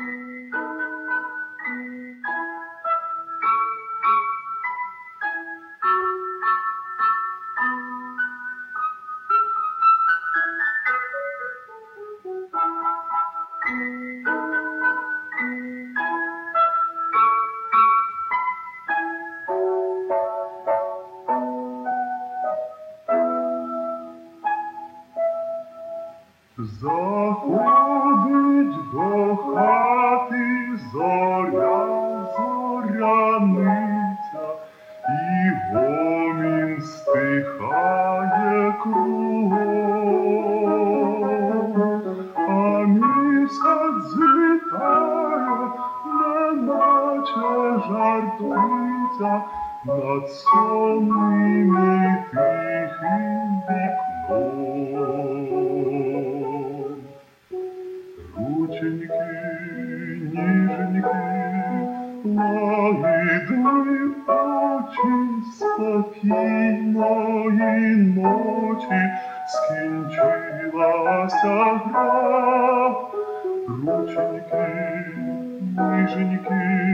Заходить до хати зоря, зоряниця, і гомін стихає кругом, а місяць злітає, неначе жартується над сонним і тихим вікном. Рученьки, ніженьки, лагідні очі спокійної ночі, скінчилася гра. Рученьки, ніженьки,